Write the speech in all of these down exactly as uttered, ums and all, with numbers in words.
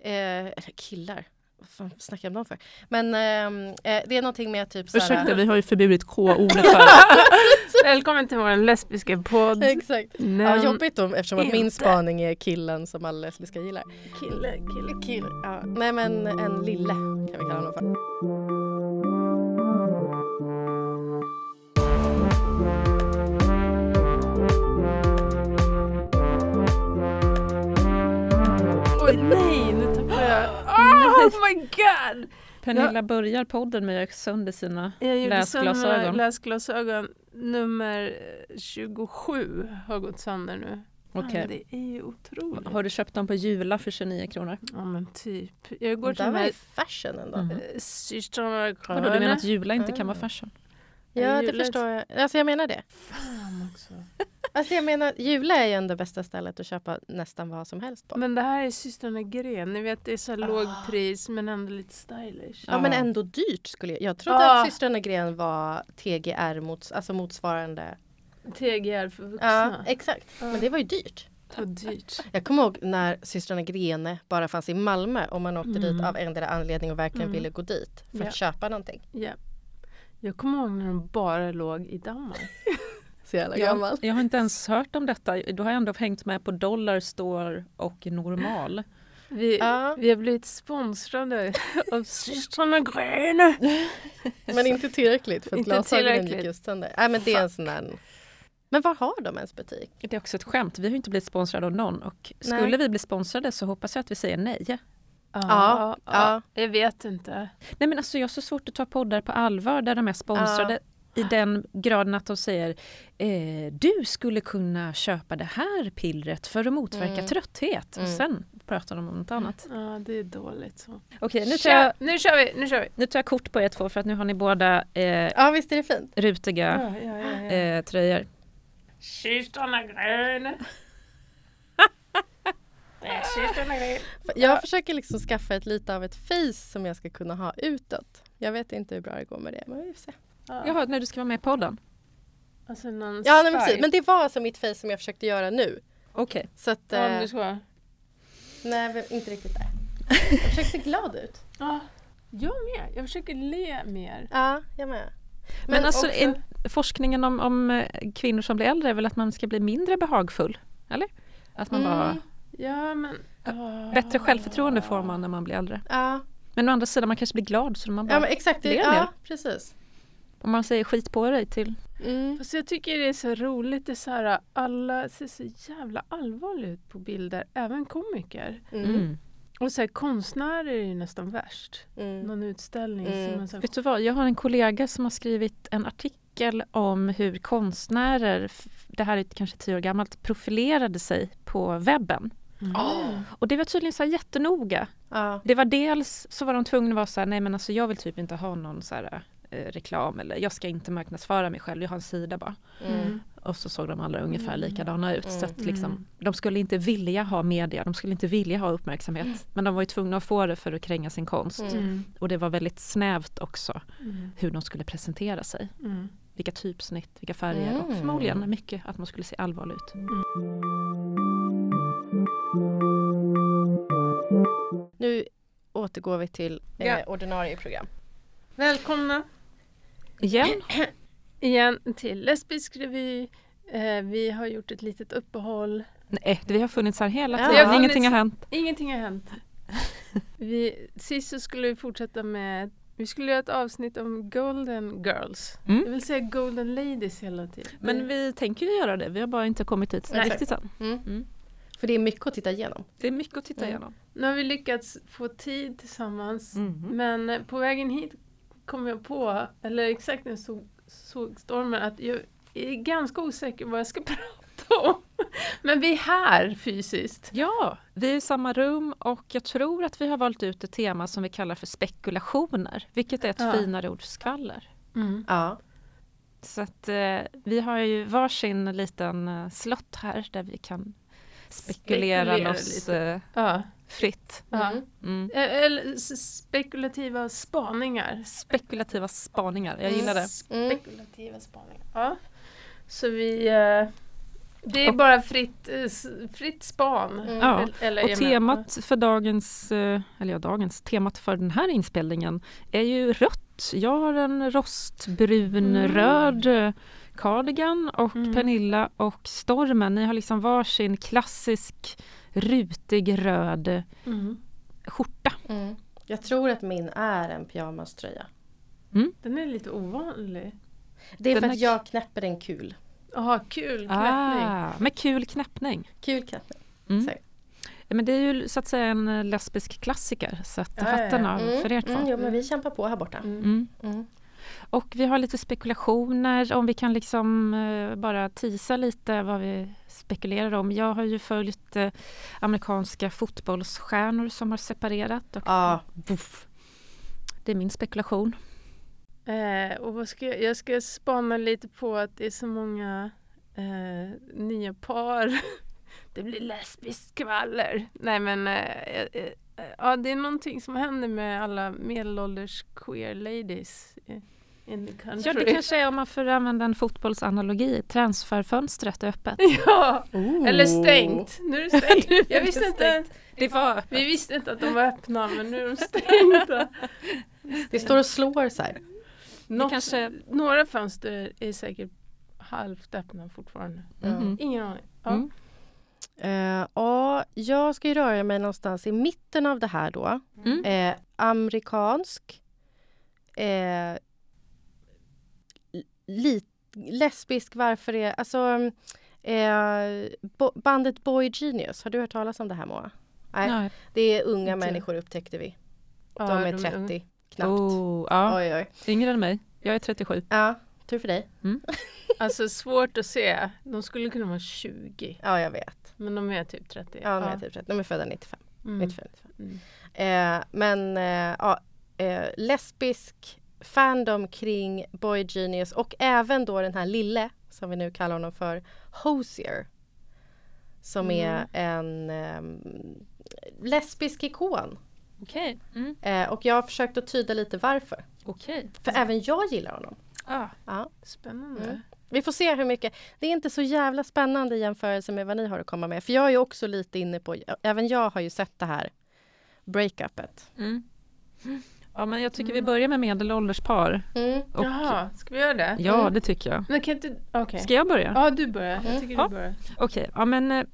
eller killar. Vad fan snackar jag om dem för? Men eh, det är någonting med typ såhär... Ursäkta, vi har ju förbjudit K-ordet här. Välkommen till vår lesbiska podd. Exakt. Ja, jobbigt då, eftersom att min spaning är killen som alla lesbiska gillar. Kille, kille, kille. Ja. Nej, men en lille kan vi kalla honom för. Oj, nej, nu tappar jag. Oh my god! Pernilla jag, börjar podden med att göra sönder sina jag läsglasögon. läsglasögon. Nummer tjugosju har gått sönder nu. Okej. Det är ju otroligt. Har du köpt dem på Jula för tjugonio kronor? Ja, men typ. Jag går det till var ju fashion ändå. Mm. Systrarna Vadå, du menar att Jula inte kan vara fashion? Ja, det förstår jag. Alltså jag menar det. Fan också. Alltså jag menar, Jula är ju ändå bästa stället att köpa nästan vad som helst på. Men det här är Systrarna Gren. Ni vet, det är så här ah. låg pris men ändå lite stylish. Ja, ah. men ändå dyrt skulle jag. Jag trodde ah. att Systrarna Gren var T G R, mots, alltså motsvarande. T G R för vuxna. Ja, exakt. Ah. Men det var ju dyrt. Det var dyrt. Jag kommer ihåg när Systrarna Grene bara fanns i Malmö och man åkte mm. dit av en eller anledning och verkligen mm. ville gå dit för yeah. att köpa någonting. Ja. Yeah. Jag kommer ihåg när de bara låg i Danmark. Så jävla gammal. Jag, jag har inte ens hört om detta. Då har jag ändå hängt med på Dollar Store och Normal. Vi, ja. vi har blivit sponsrade av Systrarna Grene. Men inte tillräckligt för att glasögonen gick just sönder. Nej, men det är en sån där... Men var har de ens butik? Det är också ett skämt. Vi har ju inte blivit sponsrade av någon. Och skulle nej. vi bli sponsrade så hoppas jag att vi säger nej. Ja, ja, ja. Jag vet inte. Nej, men alltså jag har så svårt att ta poddar på allvar där de är sponsrade ja. i den graden att de säger eh, du skulle kunna köpa det här pillret för att motverka mm. trötthet. Mm. Och sen pratar de om något annat. Ja, det är dåligt så. Okej, nu tar jag, nu kör vi, nu kör vi. Nu tar jag kort på er två för att nu har ni båda eh, ja, visst är det fint. rutiga ja, ja, ja, ja. Eh, tröjor. Systrarna Grene. Jag ja. försöker liksom skaffa ett lite av ett face som jag ska kunna ha utåt. Jag vet inte hur bra det går med det, men vi får se. Ja. Jaha, när du ska vara med i podden. Alltså någon ja, nej, men precis. Men det var alltså mitt face som jag försökte göra nu. Okej. Okay. Så att... Ja, eh, du ska. Nej, inte riktigt där. Jag försöker se glad ut. Ja, jag med. Jag försöker le mer. Ja, jag med. Men, men alltså, också... in, forskningen om, om kvinnor som blir äldre är väl att man ska bli mindre behagfull? Eller? Att man mm. bara... Ja, men... Oh. Bättre självförtroende får man när man blir äldre. Ja. Men å andra sidan, man kanske blir glad så man bara... Ja, men exakt. Det, ja, precis. Om man säger skit på dig till... Mm. Fast jag tycker det är så roligt. Det är så här, alla ser så jävla allvarligt ut på bilder. Även komiker. Mm. Mm. Och så här, konstnärer är ju nästan värst. Mm. Någon utställning. Mm. Som man så här... Vet du vad? Jag har en kollega som har skrivit en artikel om hur konstnärer, det här är kanske tio år gammalt, profilerade sig på webben. Mm. Oh. Och det var tydligen så här jättenoga. Uh. Det var dels så var de tvungna att vara så här, nej men alltså jag vill typ inte ha någon så här eh, reklam eller jag ska inte marknadsföra mig själv, jag har en sida bara. Mm. Och så såg de alla ungefär likadana ut. Mm. Så att liksom, de skulle inte vilja ha media, de skulle inte vilja ha uppmärksamhet. Mm. Men de var ju tvungna att få det för att kränga sin konst. Mm. Och det var väldigt snävt också mm. hur de skulle presentera sig. Mm. Vilka typsnitt, vilka färger mm. och förmodligen mycket att man skulle se allvarlig ut. Mm. Nu återgår vi till eh, ja. ordinarie program. Välkomna igen igen till Lesbisk revy. Eh, vi har gjort ett litet uppehåll. Nej, vi har funnits här hela tiden. Ja, har ingenting funnits, har hänt. Ingenting har hänt. vi, sist så skulle vi fortsätta med vi skulle göra ett avsnitt om Golden Girls. Mm. Jag vill säga Golden Ladies hela tiden. Men vi tänker ju göra det. Vi har bara inte kommit dit Nej. riktigt än. Mm. Mm. För det är mycket att titta igenom. Det är mycket att titta mm. igenom. Nu har vi lyckats få tid tillsammans. Mm. Men på vägen hit kom jag på, eller exakt när jag såg, såg stormen, att jag är ganska osäker vad jag ska prata om. Men vi är här fysiskt. Ja, vi är i samma rum och jag tror att vi har valt ut ett tema som vi kallar för spekulationer. Vilket är ett ja. finare ord för skvaller. Mm. Ja. Så att eh, vi har ju varsin liten eh, slott här där vi kan spekulera, spekulera loss eh, ja. fritt. Mm. Mm. Eller spekulativa spaningar. Spekulativa spaningar, jag gillar det. Spekulativa spaningar. Ja. Så vi... Eh, Det är och, bara fritt, fritt span. Mm. Ja, eller, och temat för dagens, eller ja, dagens, temat för den här inspelningen är ju rött. Jag har en rostbrun Mm. röd cardigan och Mm. Pernilla och Stormen, ni har liksom varsin klassisk rutig röd Mm. skjorta. Mm. Jag tror att min är en pyjamaströja. Den är lite ovanlig. Det är Den för är att jag knäpper den kul. Jaha, kul knäppning. Ah, med kul knäppning. Kul knäppning. Mm. Så. Ja, men det är ju så att säga en lesbisk klassiker, så att Ja, ja, ja. hatten av Mm. för er två. Mm, jo, men vi kämpar på här borta. Mm. Mm. Mm. Och vi har lite spekulationer, om vi kan liksom eh, bara tisa lite vad vi spekulerar om. Jag har ju följt eh, amerikanska fotbollsstjärnor som har separerat. Och, Ja. Buff. Det är min spekulation. Eh, och vad ska jag, jag ska spana lite på att det är så många eh, nya par. Det blir lesbisk skvaller. Nej men eh, eh, ja, det är någonting som händer med alla medelålders queer ladies i- in the country. Ja, det kanske är, om man får använda en fotbollsanalogi, transferfönstret är öppet. Ja, Oh. eller stängt. Nu är det stängt. Jag visste inte, Det var... vi visste inte att de var öppna, men nu är de stängda. Det står och slår så här. Något, kanske- Några fönster är säkert halvt öppna fortfarande. Mhm. Ingen aning. Ja. Mm. Eh, ja, jag ska ju röra mig någonstans i mitten av det här då. Mm. Eh, amerikansk. Eh, li, lesbisk, varför är... Alltså, eh, bo, bandet Boy Genius. Har du hört talas om det här, Moa? Nej, Nej. det är unga Inte. människor, upptäckte vi. Ja, De är unga. trettio, knappt. Oh, ja. Oj, oj. Yngre än mig. Jag är trettiosju. Ja, tur för dig. Alltså svårt att se. De skulle kunna vara tjugo. Ja, jag vet. Men de är typ trettio. Ja, de är typ trettio. De är födda nittiofem. Mm. nittiofem, nittiofem. Mm. Eh, men eh, ja, eh, lesbisk fandom kring Boy Genius och även då den här lille, som vi nu kallar honom för, Hozier. Som Mm. är en eh, lesbisk ikon. Okej. Mm. Eh, och jag har försökt att tyda lite varför. Okej. För även jag gillar honom. Ah. Ja. Spännande. Mm. Vi får se hur mycket. Det är inte så jävla spännande i jämförelse med vad ni har att komma med. För jag är ju också lite inne på, även jag har ju sett det här breakupet. Mm. Ja, men jag tycker vi börjar med medelålders par. Mm. Och, Jaha, ska vi göra det? ja, Mm. det tycker jag. Men kan inte... Okej. Ska jag börja? Ja, du börjar. Mm. Jag tycker Ja. du börjar. Okej, ja men eh,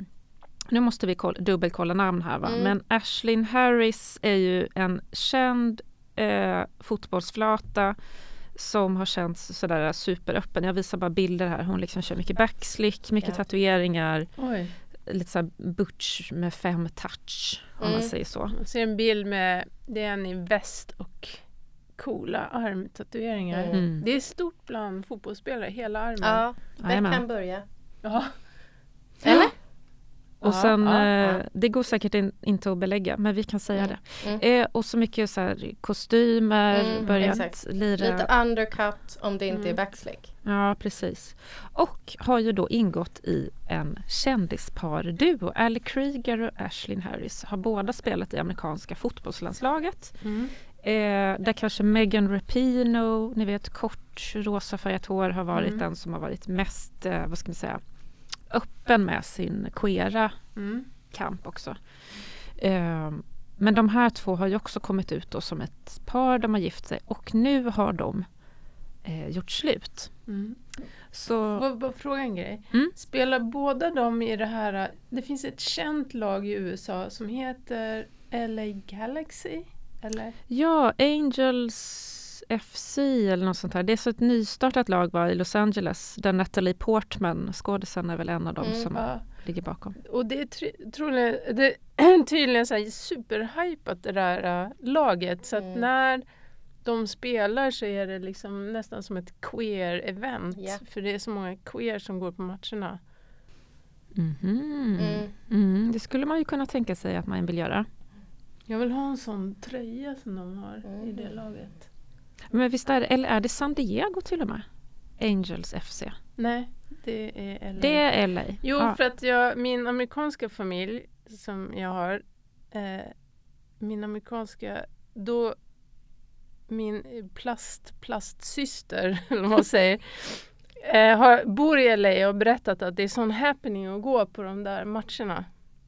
nu måste vi kolla, dubbelkolla namn här va. Mm. Men Ashlyn Harris är ju en känd eh, fotbollsflata som har känts sådär superöppen. Jag visar bara bilder här. Hon liksom kör mycket backslick, mycket Ja. tatueringar, Oj. lite såhär butch med fem touch om Mm. man säger så. Jag ser en bild med det är en i väst och coola armtatueringar. Mm. Mm. Det är stort bland fotbollsspelare, hela armen. Ja, Jajamän. Beckham börja. Ja. Eller? Och Ja, sen, ja, eh, ja. det går säkert in, inte att belägga, men vi kan säga Mm. det. Mm. Eh, och så mycket så här, kostymer, Mm, börjat exakt. lira. Lite undercut om det inte Mm. är backslick. Ja, precis. Och har ju då ingått i en kändispar-duo. Ali Krieger och Ashlyn Harris har båda spelat i amerikanska fotbollslandslaget. Mm. Eh, där kanske Megan Rapinoe, ni vet kort rosa färgat hår, har varit Mm. den som har varit mest, eh, vad ska man säga, öppen med sin queera Mm. kamp också. Eh, men de här två har ju också kommit ut då som ett par, de har gift sig och nu har de eh, gjort slut. Mm. Så Får bara fråga en grej. Mm. Spelar båda de i det här... Det finns ett känt lag i U S A som heter L A Galaxy? Eller? ja, Angels F C eller något sånt här. Det är så ett nystartat lag var i Los Angeles där Natalie Portman, skådisen, är väl en av dem Mm, som Ja. ligger bakom. Och det är tr- troligen, det är tydligen så här superhypat det där äh, laget. Så att Mm. när de spelar så är det liksom nästan som ett queer-event. Ja. För det är så många queer som går på matcherna. Mhm. Mm. Mm, det skulle man ju kunna tänka sig att man vill göra. Jag vill ha en sån tröja som de har i det Mm. laget. Men visst är det, eller är det San Diego till och med? Angels F C. Nej, det är L A. Det är L A. Jo, Ja. för att jag, min amerikanska familj som jag har, eh, min amerikanska, då min plast, plastsyster, eller vad man säger, eh, har, bor i L A och har berättat att det är sån happening att gå på de där matcherna.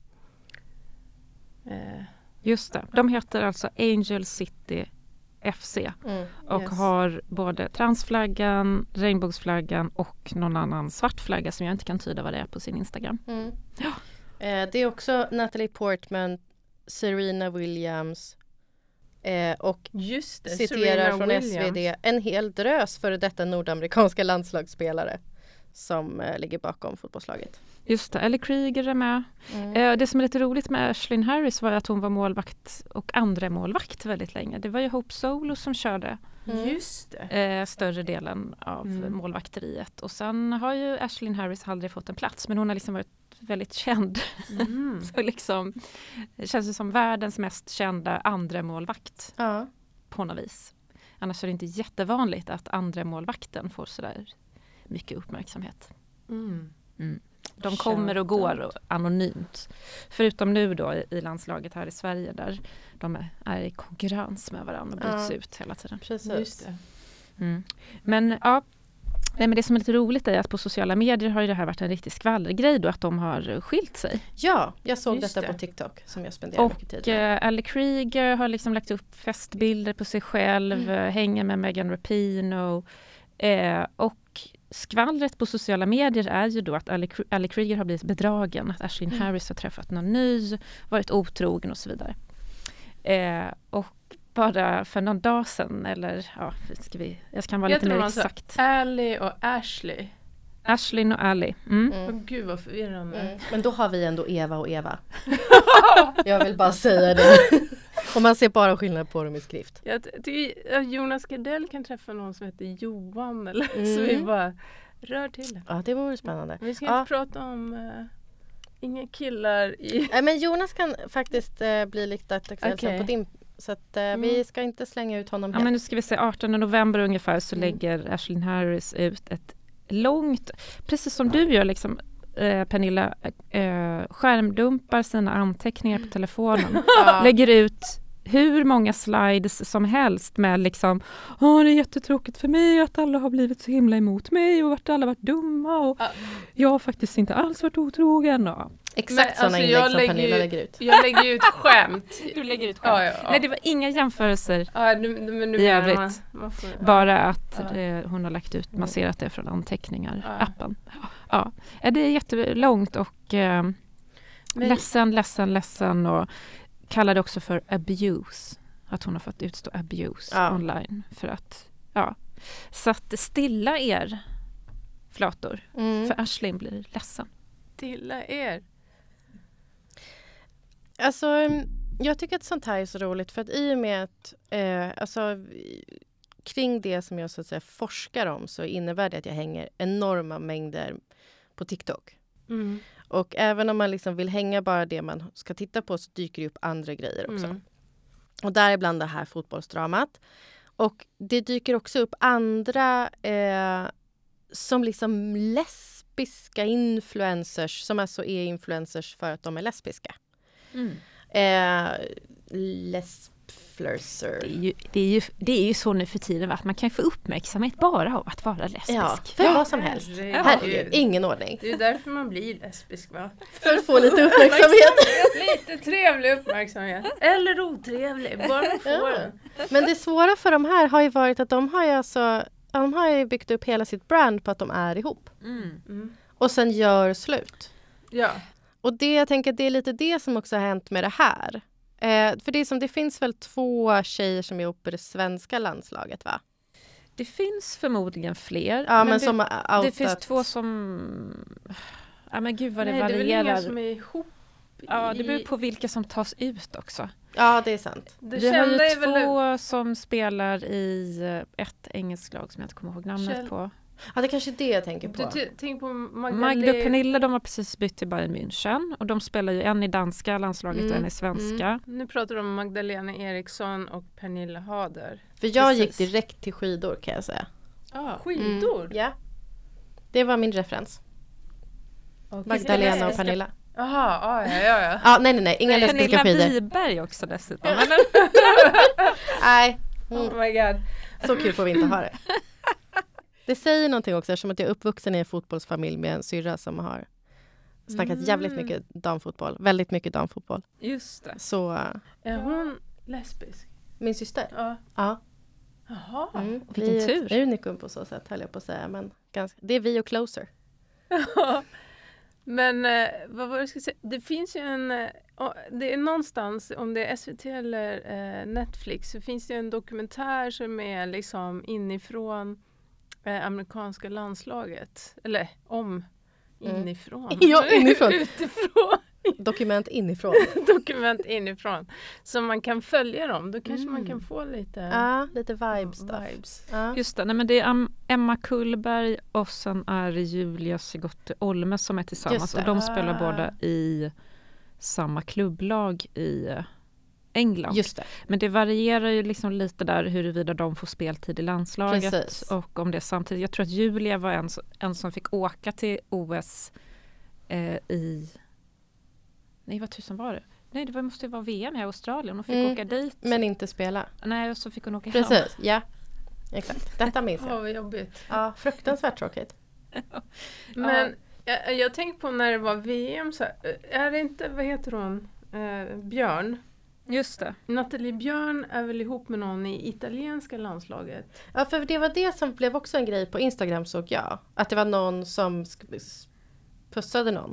Eh. Just det. De heter alltså Angel City F C Mm. och Yes. har både transflaggan, regnbågsflaggan och någon annan svart flagga som jag inte kan tyda vad det är på sin Instagram. Mm. Ja. Eh, det är också Natalie Portman, Serena Williams eh, och Just det, citerar Serena från Williams. S V D en hel drös för detta nordamerikanska landslagsspelare som eh, ligger bakom fotbollslaget. Just det, Ellie Krieger är med. Mm. Eh, det som är lite roligt med Ashlyn Harris var att hon var målvakt och andra målvakt väldigt länge. Det var ju Hope Solo som körde Mm. Just det. eh, större delen av Mm. målvakteriet. Och sen har ju Ashlyn Harris aldrig fått en plats, men hon har liksom varit väldigt känd. Mm. Så liksom, det känns ju som världens mest kända andra målvakt Ja. på något vis. Annars är det inte jättevanligt att andra målvakten får sådär mycket uppmärksamhet. Mm. De kommer och går och anonymt. Förutom nu då i, i landslaget här i Sverige där de är, är i konkurrens med varandra och byts Ja. ut hela tiden. Precis. Just det. Mm. Men ja, nej, men det som är lite roligt är att på sociala medier har ju det här varit en riktig skvallergrej då att de har skilt sig. Ja, jag såg Just detta det. på TikTok som jag spenderar mycket tid Och med. eh, Ellie Krieger har liksom lagt upp festbilder på sig själv, Mm. eh, hänger med Megan Rapinoe. Eh, och skvallret på sociala medier är ju då att Ellie, Ellie Krieger har blivit bedragen, att Ashlyn Mm. Harris har träffat någon ny, varit otrogen och så vidare. Eh, och bara för någon dag sedan, eller ja, ska vi, jag kan vara Heter lite de mer alltså exakt. Ally och Ashley. Ashlyn och Ellie. Mm. Åh Mm. gud vad förvirrande. Mm. Men då har vi ändå Eva och Eva. Jag vill bara säga det. Och man ser bara skillnad på dem i skrift. Jag ty- tycker att Jonas Gardell kan träffa någon som heter Johan eller så Mm. vi bara rör till det. Ja, det vore spännande. Men vi ska Ja. inte prata om uh, inga killar i... Nej, men Jonas kan faktiskt eh, bli lite aktuell Okej. sen på din. Så att eh, Mm. vi ska inte slänga ut honom Ja, helt. men nu ska vi se, artonde november ungefär så Mm. lägger Ashlyn Harris ut ett långt, precis som du gör liksom, eh, Pernilla, eh, skärmdumpar sina anteckningar på telefonen. Ja. Lägger ut hur många slides som helst med liksom, åh det är jättetråkigt för mig att alla har blivit så himla emot mig och att alla varit dumma och Ja. jag har faktiskt inte alls varit otrogen. Och... Exakt Men, sådana alltså, inlägg jag som lägger Pernilla ju- lägger ut. Jag lägger ju ut skämt. Du lägger ut Ja, ja, ja. Nej, det var inga jämförelser. Ja, du, men du I menar övrigt. Man, man får, ja. Bara att Ja. eh, hon har lagt ut, masserat det från anteckningar, Ja. appen. Ja. Ja, det är jättelångt och eh, Men- ledsen, ledsen, ledsen och kallar det också för abuse. Att hon har fått utstå abuse Ja. online. För att, ja. Så att stilla er, flator. Mm. För Ashlyn blir ledsen. Stilla er. Alltså, jag tycker att sånt här är så roligt för att i och med att eh, alltså, kring det som jag så att säga forskar om så innebär det att jag hänger enorma mängder på TikTok. Mm. Och även om man liksom vill hänga bara det man ska titta på så dyker det upp andra grejer också. Mm. Och däribland det här fotbollsdramat. Och det dyker också upp andra eh, som liksom lesbiska influencers som alltså är influencers för att de är lesbiska. Eh, lesbflurser. Det är, ju, det, är ju, det är ju så nu för tiden att man kan få uppmärksamhet bara av att vara lesbisk. Ja, för vad som helst. herregud. Herregud, ingen ordning. Det är därför man blir lesbisk, va? För att få lite uppmärksamhet. Lite trevlig uppmärksamhet. Eller otrevlig, bara man får Ja. den. Men det svåra för de här har ju varit att de har ju alltså, de har ju byggt upp hela sitt brand på att de är ihop. Mm. Mm. Och sen gör slut. Ja. Och det, jag tänker att det är lite det som också har hänt med det här. Eh, för det, är som, det finns väl två tjejer som är ihop i det svenska landslaget, va? Det finns förmodligen fler. Ja, men, det, som har outat. det finns två som... Ja, men gud vad det Nej, det är väl varierar. inga som är ihop Ja, det beror i- på vilka som tas ut också. Ja, det är sant. Det Vi har ju kända är väl... två som spelar i eh, ett engelskt lag som jag inte kommer ihåg namnet Kjell- på. Ja, det är kanske är det jag tänker Du på. t- tänk på Magda och Magdalena. Pernilla, de har precis bytt till Bayern München. Och de spelar ju en i danska landslaget Mm, och en i svenska. Nu pratar du om Magdalena Eriksson och Pernilla Hader. För jag gick Precis. direkt till skidor kan jag säga. Ah, skidor? Mm, ja. Det var min referens. Och Magdalena och Pernilla. Jaha, ah, ja, ja, ja. Ja, nej, nej, nej. Inga Nej, lesbiska Pernilla skidor. Wiberg också dessutom. Nej, Oh mm, my god. så kul får vi inte ha det. Det säger någonting också, eftersom att jag är uppvuxen i en fotbollsfamilj med en syrra som har snackat Mm. jävligt mycket damfotboll. Väldigt mycket damfotboll. Just det. Så äh, Är hon lesbisk? min syster. Ja. Ja. Jaha. Mm. vilken Vi är tur. ett unikum på så sätt, höll jag på att säga. Men ganska, det är vi och Closer. Men eh, vad var det jag skulle säga? Det finns ju en... Eh, oh, det är någonstans, om det är S V T eller eh, Netflix, så finns det en dokumentär som är liksom inifrån eh, amerikanska landslaget. Eller om Mm. inifrån. Ja, inifrån. Utifrån. Dokument inifrån. Dokument inifrån. Så man kan följa dem. Då kanske Mm. man kan få lite Ja, lite vibes då. vibes. Ja. Just det, nej, men det är Am- Emma Kullberg och sen är det Julia Sigotte Olme som är tillsammans. Just det. Och de spelar Ah. båda i samma klubblag i eh, England. Just det. Men det varierar ju liksom lite där huruvida de får speltid i landslaget. Precis. Och om det samtidigt. Jag tror att Julia var en, en som fick åka till O S eh, i... Nej, vad tusen var det? Nej, det var, måste ju vara V M i Australien. Hon fick Mm. åka dit. Men inte spela. Nej, och så fick hon åka hem. Precis, ja. Exakt. Detta minns Ja, jag. vad jobbigt. Ja, fruktansvärt tråkigt. Men jag, jag tänkte på när det var V M, så här, är det inte, vad heter hon, eh, Björn? Just det. Nathalie Björn är väl ihop med någon i italienska landslaget? Ja, för det var det som blev också en grej på Instagram, såg jag. Att det var någon som sk- s- pussade någon.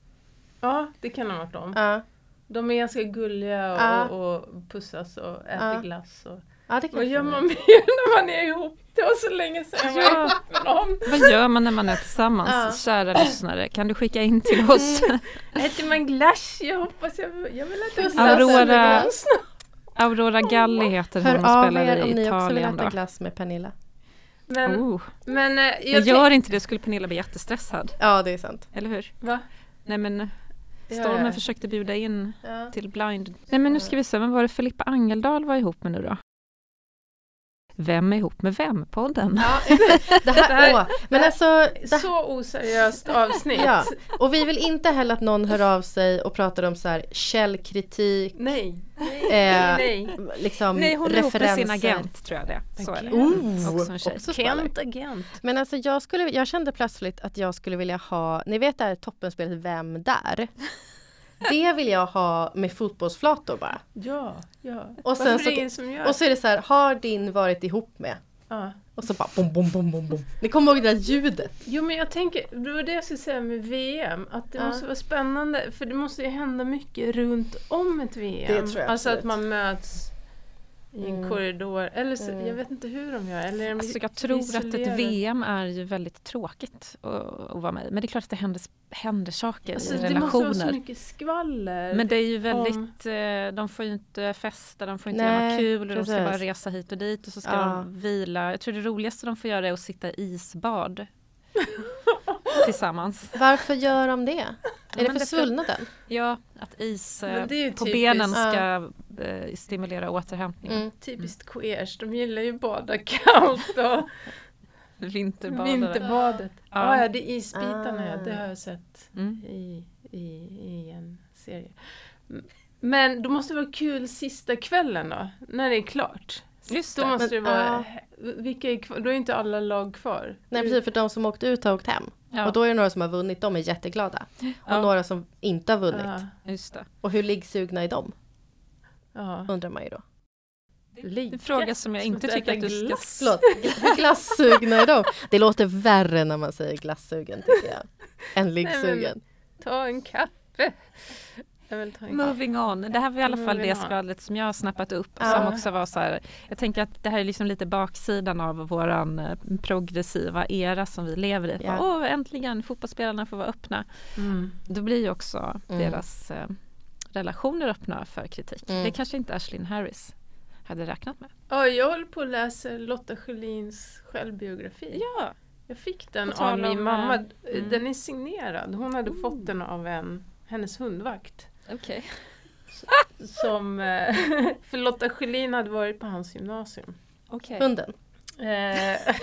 Ja, det kan ha varit dem. Ja, De är ganska gulliga och, Ja. och, och pussas och äter Ja. glass. Och, ja det vad kanske gör det man är. mer när man är ihop? Det var så länge sedan jag var Ja. ihop med någon. Vad gör man när man är tillsammans? Ja. Kära lyssnare, kan du skicka in till oss? Äter man glass? Jag hoppas jag, jag vill äta glass. Aurora- eller glass. Aurora Galli heter Hör hon, av spelar er om i ni också vill Italien äta då. glass med Pernilla. Men, Oh. men eh, jag Jag gör inte det, skulle Pernilla bli jättestressad. Ja, det är sant. Eller hur? Va? Nej men Ja, Stormen ja. försökte bjuda in Ja. till Blind. Nej men nu ska vi se, vem var det Filippa Angeldal var ihop med nu då? Vem är ihop med vem-podden? Ja, det här, Det här- åh, men alltså, det, Så oseriöst avsnitt. ja. Och vi vill inte heller att någon hör av sig och pratar om så här källkritik, Nej. eh, Nej. liksom Nej, hon är ihop med sin referenser. agent, tror jag det. Så är det. Agent. Också en tjej. också skvaller. Kent agent. Men alltså jag, skulle, jag kände plötsligt att jag skulle vilja ha, ni vet det här toppenspelet Vem där? Det vill jag ha med fotbollsflator bara. Ja, ja. Och sen Varför så- är det ingen som gör? Och så är det så här, har din varit ihop med? Ja. Och så bara bom, bom, bom, bom, bom. Ni kommer ihåg det där ljudet? Jo, men jag tänker, det var det jag skulle säga med V M, att det Ja. måste vara spännande, för det måste ju hända mycket runt om ett V M. Det tror jag alltså att absolut. man möts i en Mm. korridor, eller så, Mm. jag vet inte hur de gör. Eller är de Alltså jag tror att ett isolerade? V M är ju väldigt tråkigt att, att vara med i. Men det är klart att det händer, händer saker Alltså, i det måste vara så relationer. mycket skvaller. Men det är ju väldigt, om- eh, de får ju inte festa, de får inte Nej, göra något kul, och de ska precis. bara resa hit och dit och så ska Ja. de vila. Jag tror det roligaste de får göra är att sitta i isbad tillsammans. Varför gör de det? Är det men för det- svullnaden? Ja, att is eh, Men det är ju på typiskt. benen Ja. ska eh, stimulera återhämtningen. Mm. Typiskt queers, de gillar ju bada kallt och Vinterbadare. vinterbadet. Ja. Ja, ja, det är isbitarna, ja, Ah. det har jag sett Mm. i, i, i en serie. M- Men då måste det vara kul sista kvällen då, när det är klart. Just Då det. måste Men, det vara, ja. vilka är kvar? Då är inte alla lag kvar. Nej, precis, för de som åkt ut har åkt hem. Ja. Och då är det några som har vunnit, de är jätteglada. Och Ja. några som inte har vunnit. Ja, Just det. Och hur liggsugna är de? ja. Undrar man ju då. Det är en fråga som jag inte Som tycker äta att du ska... glass. Förlåt, hur glassugna är de? Det låter värre när man säger glassugen, tycker jag. Än liggsugen. Ta en kaffe. Jag vill ta en kaffe. Moving on. Det här var i alla fall Moving det on. skvallret som jag har snappat upp. Ja. Som också var så här, jag tänker att det här är liksom lite baksidan av våran eh, progressiva era som vi lever i. Ja. Åh, äntligen, fotbollsspelarna får vara öppna. Mm. Då blir ju också Mm. deras eh, relationer öppna för kritik. Mm. Det kanske inte Ashlyn Harris hade räknat med. Ja, jag håller på att läsa Lotta Schelins självbiografi. Ja, Jag fick den På tal av min om, mamma. mm. Den är signerad. Hon hade fått den av en, hennes hundvakt. okej. Som, eh, för Lotta Schelin hade varit på hans gymnasium. Okay. Hunden. Eh,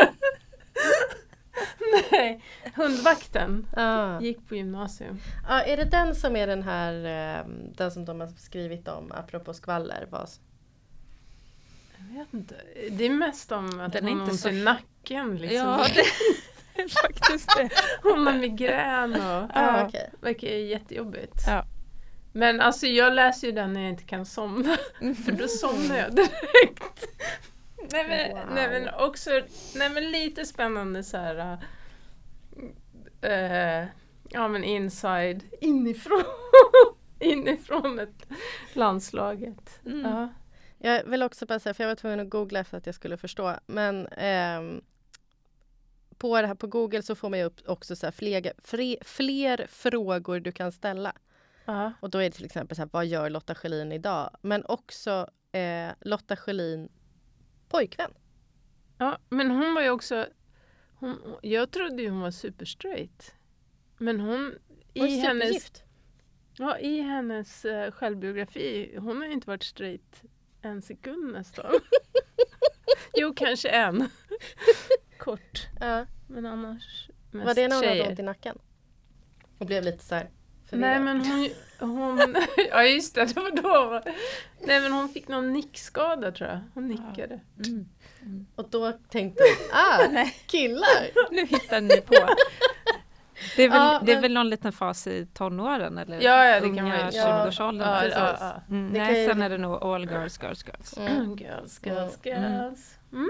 Nej, hundvakten Ah. gick på gymnasium. Ja, är det den som är den här, eh, den som de har skrivit om, apropå skvaller? Vad? Jag vet inte. Det är mest om att Den är hon inte har ont så- i nacken. Liksom. Ja, det är faktiskt det. Hon har migrän och Ja, Ja. okej. verkar jättejobbigt. Ja. Men alltså jag läser ju den när jag inte kan somna. För då somnar jag direkt. nej, men, Wow. nej men också nej, men lite spännande så här. Uh, ja men inside. Inifrån. Inifrån ett landslaget. Mm. Ja. Jag vill också bara säga, för jag var tvungen att googla efter att jag skulle förstå. Men ehm, på det här på Google så får man ju upp också så här fler, fler, fler frågor du kan ställa. Ja. Och då är det till exempel så här, vad gör Lotta Schelin idag? Men också eh, Lotta Schelin pojkvän. Ja, men hon var ju också... Hon, jag trodde ju hon var super straight. Men hon... Hon I är hennes, supergift. ja, i hennes uh, självbiografi, hon har ju inte varit straight en sekund nästan. Jo, kanske en. Kort. Ja. Men annars mest Var det när hon tjejer. hade ont i nacken? Och blev lite så här Nej, förvirrad. men hon... hon ja, just det. Det var då. Nej, men hon fick någon nickskada, tror jag. Hon nickade. Mm. Och då tänkte jag, ah, killar! Nu hittar ni på. Det är väl, Ja, det är men- väl någon liten fas i tonåren eller Ja, ja, det kan unga vara- tjugoårsåldern. Ja, precis. ja, ja. Mm, Det kan nej, ju- sen är det nog all girls, girls, girls. Mm. Girls, girls, Mm. girls. Mm.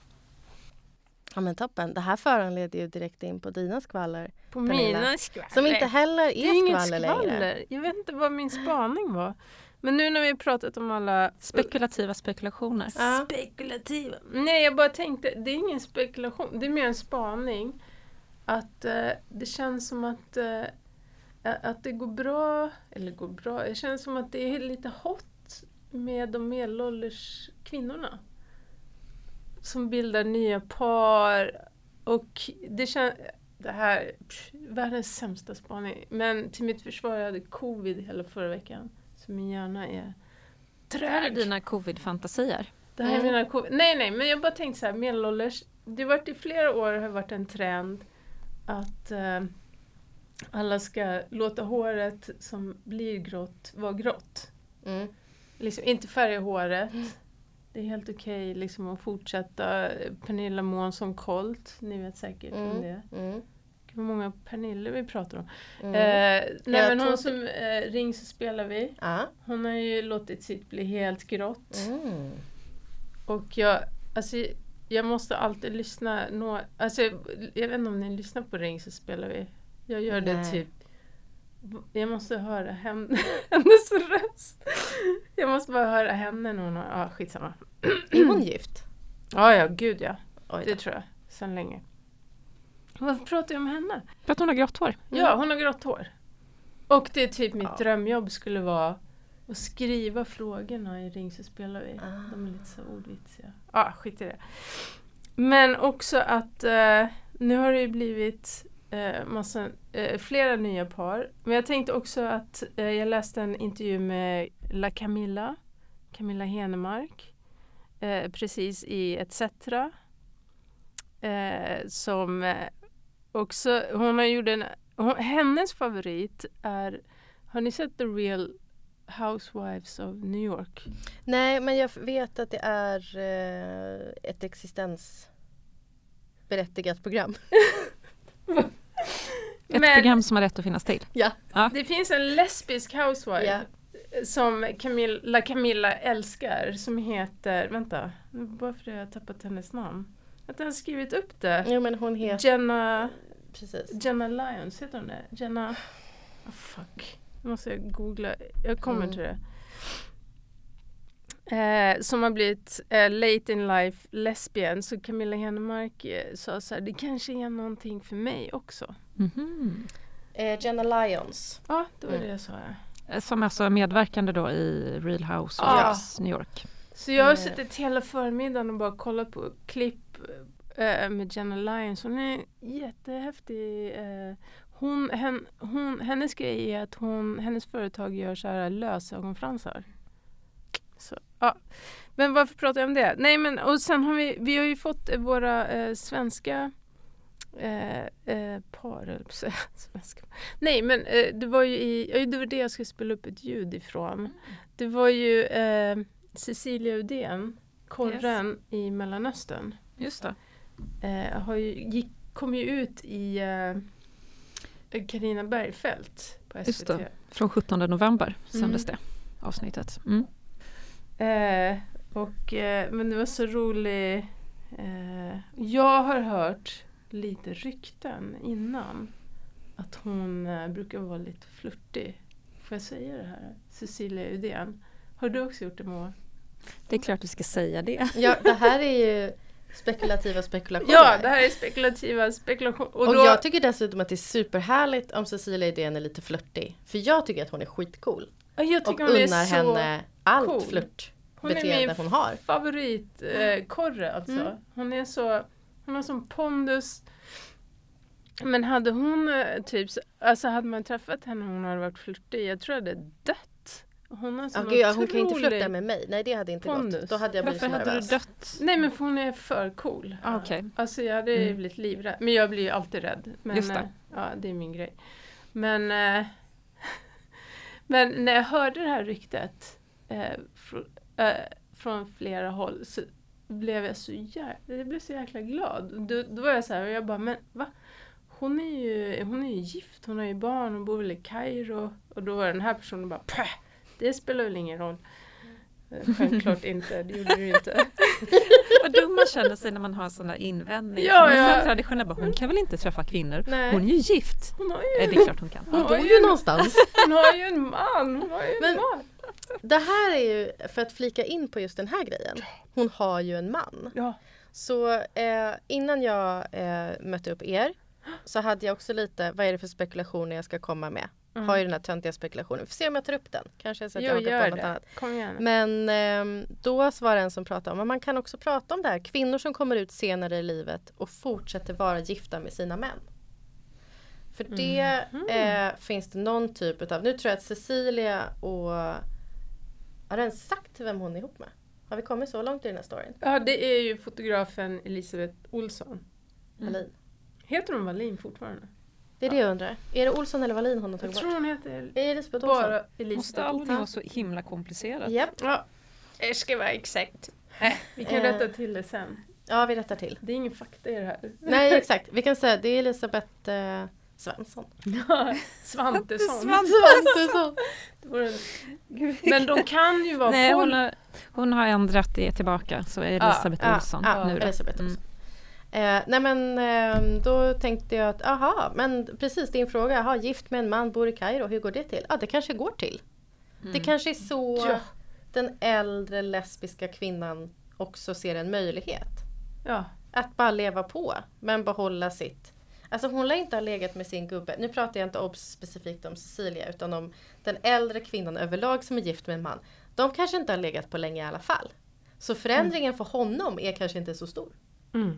Ja men toppen, det här föranleder ju direkt in på dina skvaller. På Pernilla. mina skvaller. Som inte heller Det är är inget skvaller längre. skvaller. Jag vet inte vad min spaning var. Men nu när vi har pratat om alla Spekulativa spekulationer. Ja. spekulativa. Nej, jag bara tänkte, det är ingen spekulation. Det är mer en spaning. Att eh, det känns som att, eh, att det går bra. Eller går bra. Det känns som att det är lite hot med de medelålders kvinnorna. Som bildar nya par. Och det känns... Det här pff, världens sämsta spaning. Men till mitt försvar, jag hade covid hela förra veckan. Så min hjärna är Det här är trög. dina covid-fantasier. Det här är Mm. mina covid. Nej, nej, men jag bara tänkte så här, medelålders. Det har varit i flera år har varit en trend att eh, alla ska låta håret som blir grått vara grått. Mm. Liksom inte färga håret. Det är helt okej liksom att fortsätta. Pernilla Månsson Colt, ni vet säkert om Mm. det är. Mm. Hur många Pernilla vi pratar om. Mm. Eh, nej Jag men hon tror- som eh, Ring så spelar vi. Ja. Hon har ju låtit sitt bli helt grått. Mm. Och jag, alltså, jag måste alltid lyssna. Nå, alltså, jag vet inte om ni lyssnar på Ring så spelar vi. Jag gör det Nej. typ. Jag måste höra henne, hennes röst. Jag måste bara höra henne när hon har, ja skitsamma. Är hon gift? Ja, ja, gud ja. Oj Det då. tror jag. Sen länge. Varför pratar jag om henne? För att hon har grått hår. Ja, hon har grått hår. Och det är typ mitt Ja. drömjobb skulle vara att skriva frågorna i Ring så spelar vi. Ah. De är lite så ordvitsiga. Ja, skit i det. Men också att eh, nu har det ju blivit eh, massa, eh, flera nya par. Men jag tänkte också att eh, jag läste en intervju med La Camilla, Camilla Henemark, eh, precis i et cetera. Eh, som eh, också, hon har gjort en, hon, hennes favorit är, har ni sett The Real Housewives of New York? Nej, men jag vet att det är eh, ett existensberättigat program. Ett Men- program som har rätt att finnas till. Ja. Det finns en lesbisk housewife Ja. som Camilla, Camilla älskar som heter, vänta, varför har jag tappat hennes namn? Att jag har skrivit upp det. Jo, men hon heter... Jenna, Precis. Jenna Lyons, heter hon det? Jenna, oh, fuck, nu måste jag googla, jag kommer Mm. till det. Eh, som har blivit eh, late in life lesbian, så Camilla Henemark eh, sa så här, det kanske är någonting för mig också. Mhm. Eh, Jenna Lyons. Ja, det var Mm. det jag sa. Ja. Som alltså är medverkande då i Real Housewives New York. Så jag har Eh. suttit hela förmiddagen och bara kollat på klipp eh, med Jenna Lyons. Hon är jättehäftig. Eh, hon, hen, hon, hennes grej är att hon, hennes företag gör så här lösögonfransar. Så, ja. Men varför pratar jag om det? Nej, men och sen har vi, vi har ju fått eh, våra eh, svenska eh, eh, par, höll jag på att säga. Svenska. Nej, men eh, det var ju i, ja, det var det jag skulle spela upp ett ljud ifrån. Det var ju eh, Cecilia Uddén korren yes. i Mellanöstern. Just det. Eh, har ju, gick, kom ju ut i eh, Carina Bergfeldt på S V T. Just det. Från sjuttonde november sändes Mm. det avsnittet. Mm. Eh, och, eh, men det var så roligt. Eh, jag har hört lite rykten innan att hon eh, brukar vara lite flirtig. Får jag säga det här? Cecilia Uddén. Har du också gjort det, Moa? Det är klart du ska säga det. Ja, det här är ju spekulativa spekulationer. Ja, det här är spekulativa spekulationer. Och, och då... jag tycker dessutom att det är superhärligt om Cecilia Uddén är lite flirtig. För jag tycker att hon är skitcool. Jag och hon är unnar så henne allt cool. flirtbeteende hon har. Favorit eh, korre alltså. Mm. Hon är så, hon har sån pondus. Men hade hon eh, typ, alltså hade man träffat henne och hon hade varit flirtig, jag tror att det är dött. Hon har sån oh, gud, hon kan inte flirta med mig. Nej, det hade inte pondus. Gått. Då hade jag blivit Varför hade nervös. du dött? Nej, men för hon är för cool. Ah, okay. Alltså jag hade mm. blivit livrädd. Men jag blir ju alltid rädd. Men, Just det. Äh, ja, det är min grej. Men, äh, men när jag hörde det här ryktet äh, fr- äh, från flera håll så blev jag så jäkla, jag blev så jäkla glad. Då, då var jag så här, och jag bara, men va? Hon är ju, hon är ju gift, hon har ju barn och bor väl i Kairo. Och då var den här personen bara, Päh! Det spelar väl ingen roll. Självklart inte, det gjorde du inte. Vad dum man känner sig när man har sådana invändningar. Ja, men ja. så traditionellt bara, hon kan väl inte träffa kvinnor? Nej. Hon är ju gift. Hon har ju, är det är klart hon kan. Hon bor ju någonstans. Hon har ju en man. Hon har ju en Men man. Det här är ju, för att flika in på just den här grejen. Hon har ju en man. Ja. Så eh, innan jag eh, mötte upp er så hade jag också lite, vad är det för spekulationer jag ska komma med? Mm. Har ju den här töntiga spekulationen. Vi får se om jag tar upp den. Kanske så att jo, jag hakar på något det. annat. Kom igen. Men eh, då var det en som pratade om att man kan också prata om det här. Kvinnor som kommer ut senare i livet och fortsätter vara gifta med sina män. För det mm. eh, finns det någon typ av, nu tror jag att Cecilia och, har den sagt vem hon är ihop med? Har vi kommit så långt i den här storyn? Ja, det är ju fotografen Elisabeth Olsson. Mm. Wallin. Heter hon Wallin fortfarande? Det är det jag undrar. Är det Olsson eller Wallin hon har tagit Jag tror bort? hon heter Elisabeth bara Olsson. Elisabeth. Måste allting vara så himla komplicerat? Yep. Ja, det ska vara exakt. Nej, vi kan Eh. rätta till det sen. Ja, vi rättar till. Det är ingen fakta i det här. Nej, exakt. Vi kan säga att det är Elisabeth eh, Svensson. Svantesson. Svantesson. Det vore en... Men de kan ju vara Nej, pol- hon, har, hon har ändrat det tillbaka. Så är Elisabeth Ja, Olsson ja, nu då. Elisabeth Mm. Olsson. Eh, nej men eh, då tänkte jag att aha, men precis din fråga, aha, gift med en man, bor i Kairo, hur går det till? Ja, det kanske går till. Mm. Det kanske är så Ja. den äldre lesbiska kvinnan också ser en möjlighet. Ja. Att bara leva på, men behålla sitt. Alltså hon lär inte ha legat med sin gubbe. Nu pratar jag inte om, specifikt om Cecilia, utan om den äldre kvinnan överlag som är gift med en man. De kanske inte har legat på länge i alla fall. Så förändringen mm. för honom är kanske inte så stor. Mm.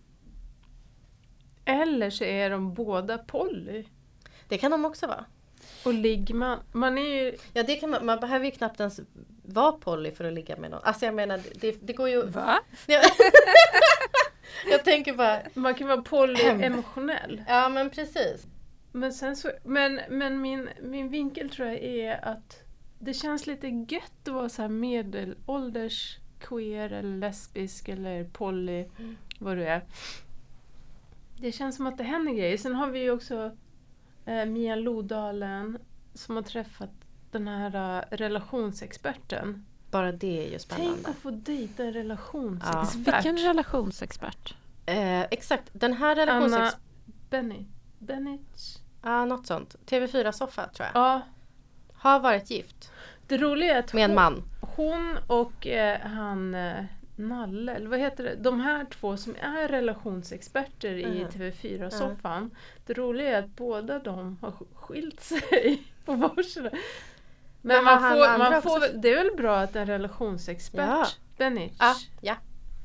Eller så är de båda poly. Det kan de också vara. Och ligger man, man är ju... Ja, det kan man, man behöver ju knappt ens vara poly för att ligga med någon. Alltså jag menar, det, det går ju... Va? Ja. Jag tänker bara... Man kan vara polyemotionell. Ja, men precis. Men, sen så, men, men min, min vinkel tror jag är att det känns lite gött att vara så här medelålders queer eller lesbisk eller poly, Mm. vad du är. Det känns som att det händer grejer. Sen har vi ju också eh, Mia Lodalen som har träffat den här uh, relationsexperten. Bara det är ju spännande. Tänk att få dejta en Ja. relationsexpert. Vilken relationsexpert? Eh, exakt, den här relations... Anna Benny. Bennich. Ja, något sånt. T V fyra-soffa tror jag. Ja. Har varit gift Det roliga är att med en hon, man. hon och eh, han eh, Nalle, eller vad heter det? De här två som är relationsexperter i Mhm. T V fyra-soffan. Det roliga är att båda de har sk- skilt sig på varsina. Men, Men man har han får, andra man får, också? det är väl bra att en relationsexpert, Ja. Bennich, Ja, ja.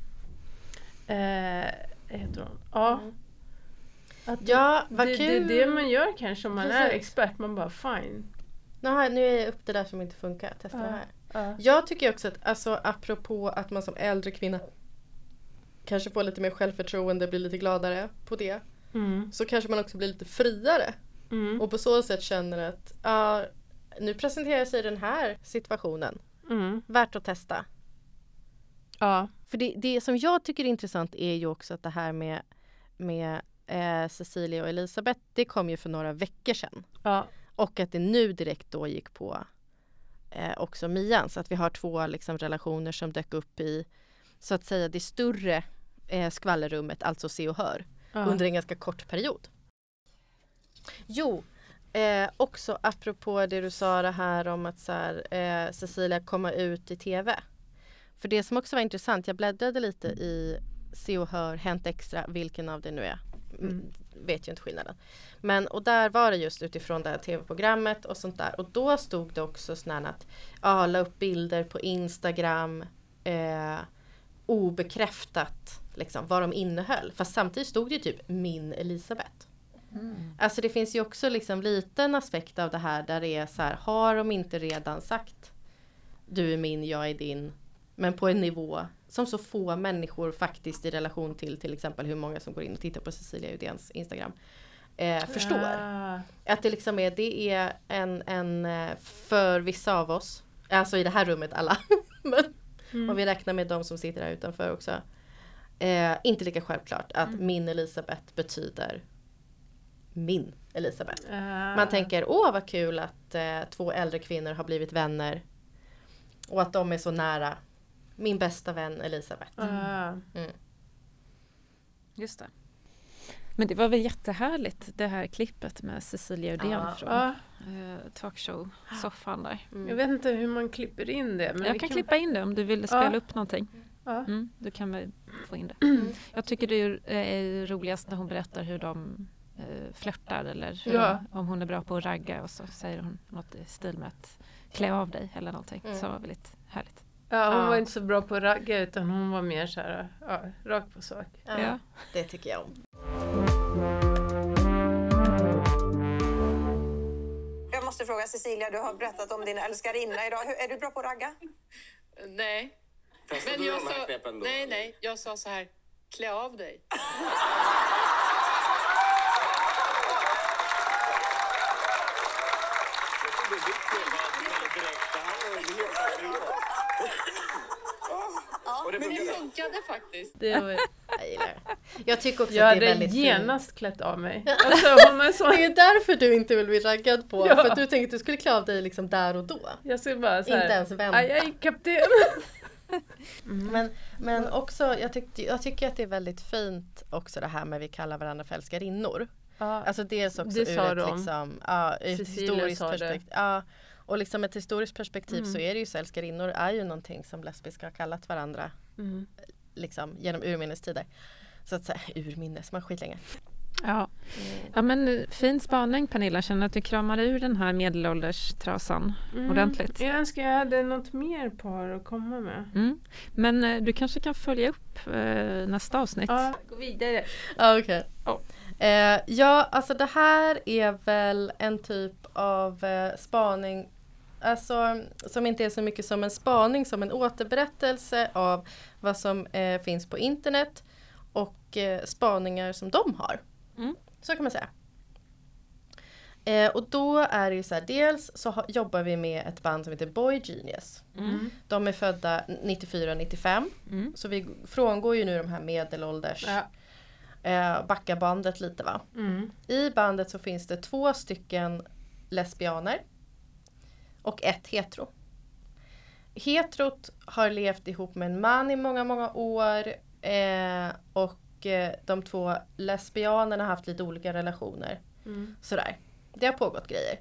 eh, heter hon. Ja. Mm. Att Ja, vad det, kul. det är det man gör kanske om man är Precis. expert. Man bara fine. Nu, har, nu är jag upp det där som inte funkar. Testa Ja. det här. Ja. Jag tycker också att, alltså apropå att man som äldre kvinna kanske får lite mer självförtroende, blir lite gladare på det. Mm. Så kanske man också blir lite friare. Mm. Och på så sätt känner att ja, nu presenterar sig den här situationen. Mm. Värt att testa. Ja. För det, det som jag tycker är intressant är ju också att det här med, med eh, Cecilia och Elisabeth, det kom ju för några veckor sedan. Ja. Och att det nu direkt då gick på eh, också Mian. Så att vi har två liksom, relationer som dök upp i, så att säga, det större eh, skvallerrummet, alltså Se och Hör, Ja. under en ganska kort period. Jo, eh, också apropå det du sa det här om att så här, eh, Cecilia komma ut i tv. För det som också var intressant, jag bläddrade lite i Se och Hör, Hänt Extra, vilken av det nu är. Mm. Vet ju inte skillnaden. Men, och där var det just utifrån det här tv-programmet och sånt där. Och då stod det också sådär att ja, la upp bilder på Instagram eh, obekräftat liksom, vad de innehöll. Fast samtidigt stod det ju typ min Elisabeth. Mm. Alltså det finns ju också liksom liten aspekt av det här där det är så här, har de inte redan sagt du är min, jag är din, men på en nivå som så få människor faktiskt i relation till till exempel hur många som går in och tittar på Cecilia Udéns Instagram eh, förstår. Ja. Att det liksom är, det är en, en för vissa av oss, alltså i det här rummet alla, men mm. om vi räknar med de som sitter här utanför också, eh, inte lika självklart att mm. min Elisabeth betyder min Elisabeth. Uh. Man tänker, åh vad kul att eh, två äldre kvinnor har blivit vänner och att de är så nära min bästa vän Elisabeth. Uh. Mm. Just det. Men det var väl jättehärligt det här klippet med Cecilia Uddén Ja. från Ja. eh, talkshow-soffan där. Mm. Jag vet inte hur man klipper in det. Men Jag vi kan klippa in det om du vill spela Ja. upp någonting. Ja. Mm, du kan väl få in det. Mm. Jag tycker det är, är roligast när hon berättar hur de eh, flörtar eller hur Ja. de, om hon är bra på att ragga och så säger hon något i stil med att klä av dig eller någonting. Mm. Så var väldigt härligt. Ja, hon Ja. var inte så bra på att ragga utan hon var mer så här, ja, rakt på sak. Ja, Ja. det tycker jag om. Jag måste fråga Cecilia, du har berättat om din älskarinna idag. Hur, är du bra på att ragga? Nej. Testar Men du jag de här sa, knepen då? nej, nej, jag sa så här, klä av dig. Jag trodde Victor var direkt. Det här var ju helt annorlunda. Och det Men det funkade. funkade faktiskt. Det var, Jag gillar det. Jag tycker också jag att det är hade väldigt genast klätt av mig. Alltså, hon är så, fint. Det är därför du inte vill bli raggad på. Ja. För att du tänkte att du skulle klä av dig liksom där och då. jag skulle bara så här, Inte ens vänta. aj, aj, kapten. Men, men också, jag, tyckte, jag tycker att det är väldigt fint också det här med vi kallar varandra för älskarinnor. Ja. Alltså dels också Det ur sa ett, de. liksom, ja, ur ett Cecilia historiskt sa det. perspektiv. Ja, och liksom ett historiskt perspektiv Mm. så är det ju så älskarinnor är ju någonting som lesbiska har kallat varandra Mm. liksom, genom urminnes tider. Så att säga, urminnes, man skitlänge. Ja. ja, men fin spaning Pernilla. Känner att du kramar ur den här medelålderstrasan Mm. ordentligt. Jag önskar jag hade något mer par att komma med. Mm. Men eh, du kanske kan följa upp eh, nästa avsnitt. Ja, gå vidare. Ja, okej. Ja. Eh, ja, alltså det här är väl en typ av eh, spaning, alltså som inte är så mycket som en spaning, som en återberättelse av vad som eh, finns på internet och eh, spaningar som de har. Mm. Så kan man säga. Eh, och då är det ju så här, dels så ha, jobbar vi med ett band som heter Boy Genius. Mm. De är födda nittiofyra nittiofem. Mm. Så vi frångår ju nu de här medelålders Ja. eh, backa bandet lite va. Mm. I bandet så finns det två stycken lesbianer och ett hetero. Heterot har levt ihop med en man i många, många år eh, och eh, de två lesbianerna har haft lite olika relationer. Mm. Sådär. Det har pågått grejer.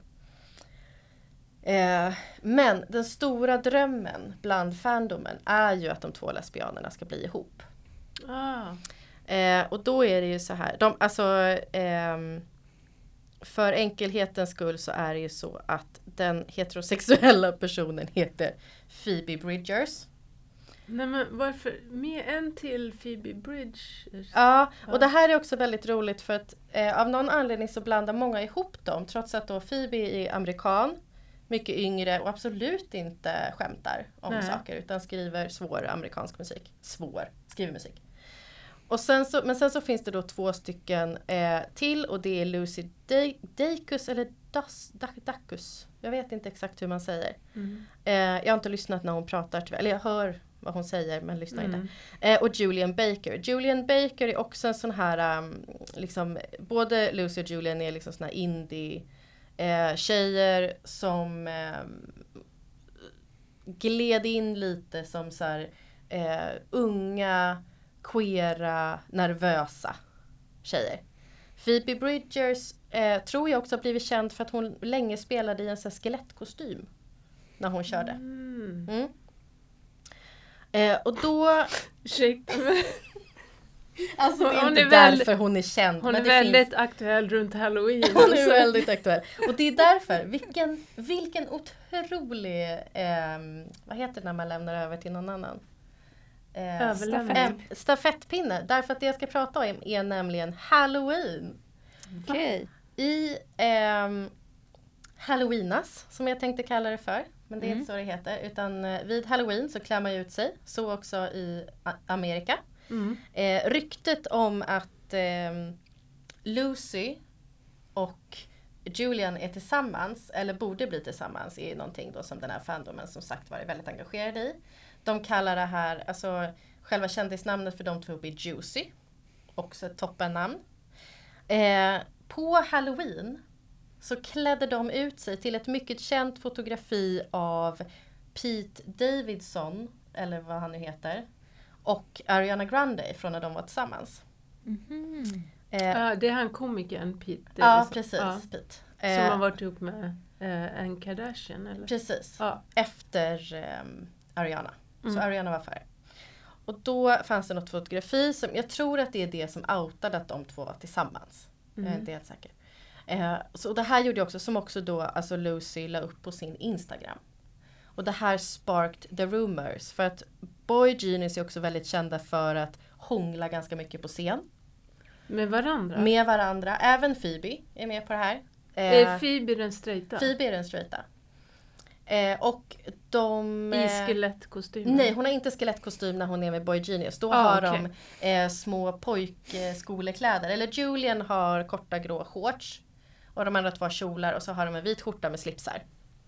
Eh, men den stora drömmen bland fandomen är ju att de två lesbianerna ska bli ihop. Ah. Eh, och då är det ju så här, de, alltså ehm, för enkelhetens skull så är det ju så att den heterosexuella personen heter Phoebe Bridgers. Nej men varför? Med en till Phoebe Bridge? Ja, Ja. och det här är också väldigt roligt för att eh, av någon anledning så blandar många ihop dem, trots att då Phoebe är amerikan, mycket yngre och absolut inte skämtar om Nej. saker utan skriver svår amerikansk musik. Svår, skriver musik. Och sen så, men sen så finns det då två stycken eh, till och det är Lucy Dacus eller Das, Dacus. Jag vet inte exakt hur man säger. Mm. Eh, jag har inte lyssnat när hon pratar tyvärr. Eller jag hör vad hon säger, men lyssnar Mm. inte. Eh, och Julian Baker. Julian Baker är också en sån här, um, liksom, både Lucy och Julian är liksom såna här indie eh, tjejer som eh, gled in lite som så här, eh, unga, queera, nervösa tjejer. Phoebe Bridgers eh, tror jag också har blivit känd för att hon länge spelade i en så här skelettkostym när hon körde. Mm. Mm. Eh, och då... Ursäkta mig. Alltså det är Hon inte är väldigt- därför hon är känd. Hon men är det väldigt finns, aktuell runt halloween. hon är väldigt aktuell. Och det är därför, vilken, vilken otrolig, eh, vad heter det när man lämnar över till någon annan? Eh, Överlämning. stafett- stafettpinne. Därför att det jag ska prata om är nämligen Halloween. Okej. I ehm, Halloweenas, som jag tänkte kalla det för. Men det är Mm. inte så det heter. Utan eh, vid Halloween så klär man ut sig. Så också i A- Amerika. Mm. Eh, ryktet om att ehm, Lucy och Julian är tillsammans, eller borde bli tillsammans, är någonting då som den här fandomen som sagt var är väldigt engagerad i. De kallar det här, alltså själva kändisnamnet för de två blir Juicy. Också ett toppennamn. Eh, på Halloween så klädde de ut sig till ett mycket känt fotografi av Pete Davidson, eller vad han nu heter, och Ariana Grande från när de var tillsammans. Mhm. Eh, Ja, det är han komikern Pete ja, Davidson. precis. Ja, Pete. som Eh, har varit ihop med eh, en Kardashian eller? Precis. Ja. Efter ehm, Ariana. Så Mm. Ariana var före. Och då fanns det något fotografi som, jag tror att det är det som outade att de två var tillsammans. Jag är Mm. inte helt säker. Eh, så det här gjorde jag också, som också då alltså Lucy la upp på sin Instagram. Och det här sparked the rumors. För att Boy Genius är också väldigt kända för att hångla ganska mycket på scen. Med varandra? Med varandra. Även Phoebe är med på det här. Är Phoebe den straighta? Phoebe är den straighta. Eh, och de... I eh, skelettkostymen? Nej, hon har inte skelettkostym när hon är med Boy Genius. Då Ah, har okej. de eh, små pojkskolekläder. Eller Julian har korta grå shorts. Och de andra två har kjolar och så har de en vit skjorta med slipsar.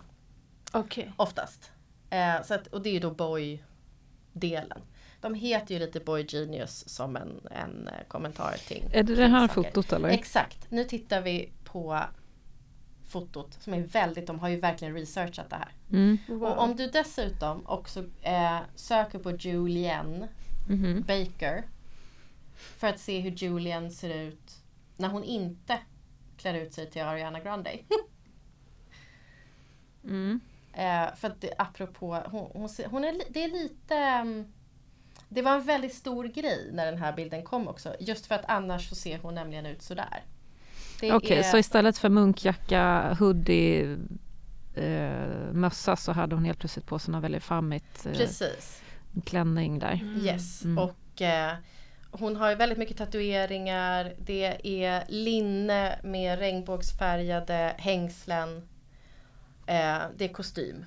Okej. Oftast. Eh, så att, och det är ju då boy-delen. De heter ju lite Boy Genius som en, en eh, kommentar till. Är det det till här saker. fotot eller? Exakt. Nu tittar vi på fotot som är väldigt, de har ju verkligen researchat det här. Mm. Wow. Och om du dessutom också eh, söker på Julian Mhm. Baker för att se hur Julian ser ut när hon inte klär ut sig till Ariana Grande. Mm. eh, för att det, apropå, hon, hon, ser- hon är, li- det är lite, mm, det var en väldigt stor grej när den här bilden kom också. Just för att annars så ser hon nämligen ut sådär. Det Okej, är- så istället för munkjacka, hoodie, eh, mössa så hade hon helt plötsligt på sig något väldigt fammigt eh, Precis. klänning där. Mm. Yes, Mm. och eh, hon har ju väldigt mycket tatueringar. Det är linne med regnbågsfärgade hängslen. Eh, det är kostym.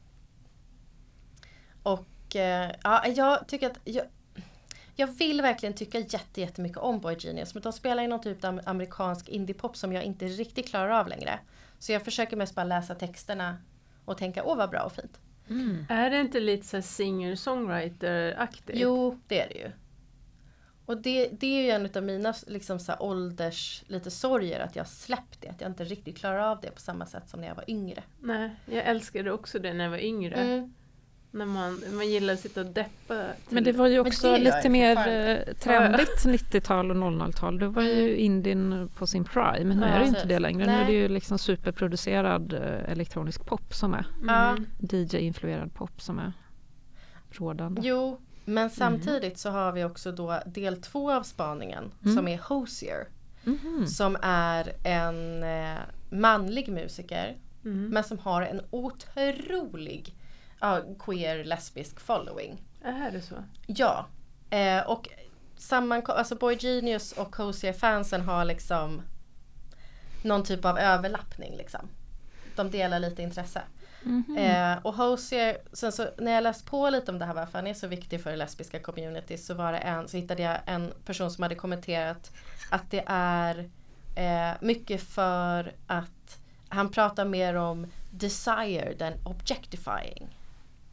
Och eh, ja, jag tycker att jag, jag vill verkligen tycka jätte, jättemycket om Boy Genius. Men de spelar ju någon typ av amerikansk indiepop som jag inte riktigt klarar av längre. Så jag försöker mest bara läsa texterna och tänka, åh vad bra och fint. Mm. Är det inte lite så här singer-songwriter-aktigt? Jo, det är det ju. Och det, det är ju en av mina liksom, så här, ålders lite sorger att jag släppt det. Att jag inte riktigt klarar av det på samma sätt som när jag var yngre. Nej, jag älskade också det när jag var yngre. Mm. När man, man gillar att sitta och deppa. till- Men det var ju Men också det gör lite jag mer fortfarande. eh, trendigt nittiotal och noll noll-tal. Det var ju Mm. indien på sin prime. Men nu Ja, är det ju inte precis. det längre. Nu Nej. är det ju liksom superproducerad eh, elektronisk pop som är. Ja. Mm. D J-influerad pop som är rådande. Jo, men samtidigt så har vi också då del två av spaningen Mm. som är Hosier. Mhm. Som är en eh, manlig musiker Mm. men som har en otrolig ja, queer lesbisk following. Är det så? Ja, eh, och sammanko- alltså Boy Genius och Hosier-fansen har liksom någon typ av överlappning liksom. De delar lite intresse. Mhm. Eh, och Hosier, sen så när jag läst på lite om det här varför han är så viktig för det lesbiska community så var det en, så hittade jag en person som hade kommenterat att det är eh, mycket för att han pratar mer om desire than objectifying.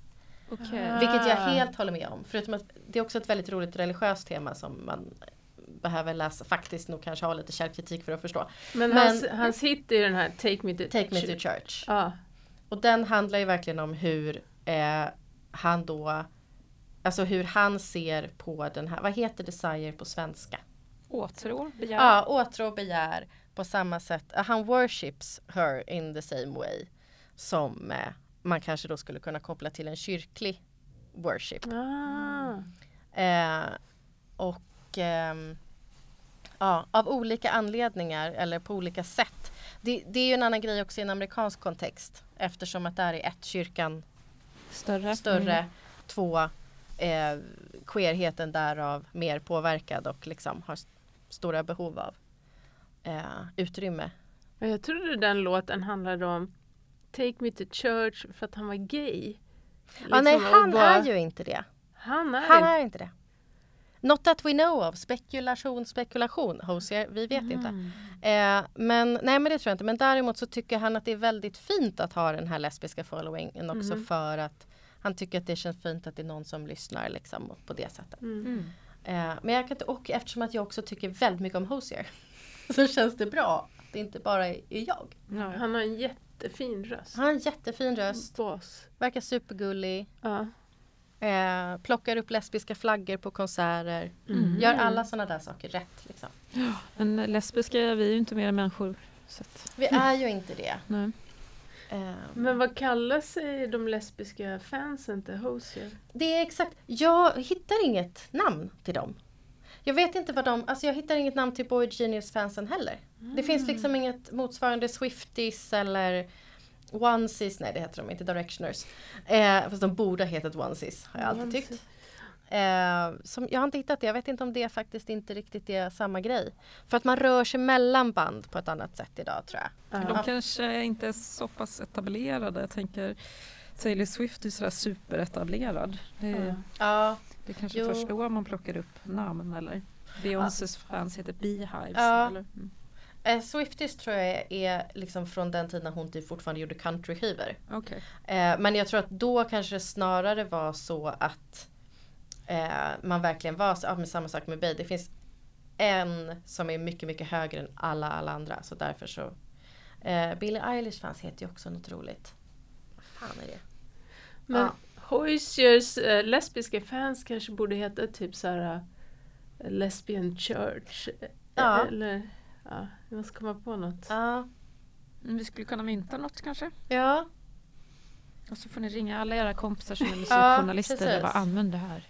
Okay. Vilket jag helt håller med om. Förutom att det är också ett väldigt roligt religiöst tema som man behöver läsa. Faktiskt nog kanske ha lite källkritik för att förstå. Men, Men hans, hans hit är den här Take Me to Take Me Church. to Church. Ja. Och den handlar ju verkligen om hur eh, han då, alltså hur han ser på den här, vad heter desire på svenska? Åtrå, begär. Ja, åtrå och begär på samma sätt. Han worships her in the same way som eh, man kanske då skulle kunna koppla till en kyrklig worship. Ah. Eh, och ehm, ja, av olika anledningar eller på olika sätt. Det, det är ju en annan grej också i en amerikansk kontext. Eftersom att där är ett, kyrkan Större. större, Mm. två, eh, queerheten därav mer påverkad och liksom har st- stora behov av eh, utrymme. Jag trodde den låten handlade om Take Me to Church för att han var gay. Ja, nej, Liksom, och han bara- är ju inte det. Han är Han inte. är inte det. Not that we know of. Spekulation, spekulation. Hosier, vi vet Mm. inte. Eh, men nej, men det tror jag inte. Men däremot så tycker han att det är väldigt fint att ha den här lesbiska followingen också Mhm. för att han tycker att det känns fint att det är någon som lyssnar liksom på det sättet. Mm. Mm. Eh, men jag kan inte, och eftersom att jag också tycker väldigt mycket om Hosier så känns det bra att det inte bara är jag. Ja. Han har en jättefin röst. Han har en jättefin röst, Bas. verkar supergullig, Ja. eh, plockar upp lesbiska flaggor på konserter, Mm. gör alla sådana där saker rätt liksom. Men lesbiska är vi ju inte mer människor. Så att, Vi är ju inte det. nej. Eh, Men vad kallar sig de lesbiska fansen till Hosier? det är exakt, jag hittar inget namn till dem. Jag vet inte vad de, alltså jag hittar inget namn till Boy Genius fansen heller. Det finns liksom inget motsvarande Swifties eller Onesies, nej det heter de inte, Directioners. Eh, fast de borde ha hetat Onesies, har jag alltid Onesies. tyckt. Eh, som, jag har inte hittat det, jag vet inte om det faktiskt inte riktigt är samma grej. För att man rör sig mellan band på ett annat sätt idag tror jag. De kanske inte är så pass etablerade. Jag tänker Taylor Swift är sådär superetablerad. Det, Ja. Ja, det är kanske Jo. först då man plockar upp namn eller Beyoncés fans heter Beehives. Ja. Eller? Mm. eh, Swifties tror jag är liksom från den tiden hon typ fortfarande gjorde countryskivor. Okej. Eh, men jag tror att då kanske det snarare var så att eh, man verkligen var så, ja, men samma sak med Bey. Det finns en som är mycket, mycket högre än alla, alla andra. Så därför så eh, Billie Eilish fans heter ju också något roligt. Vad fan är det? Men Ja. Hosiers eh, lesbiska fans kanske borde heta typ så här eh, Lesbian Church. Eh, Ja. Eller, ja, vi måste komma på något. Ja. Mm, vi skulle kunna mynta något kanske. Ja. Och så får ni ringa alla era kompisar som är Ja, musikjournalister och precis. bara använd det här.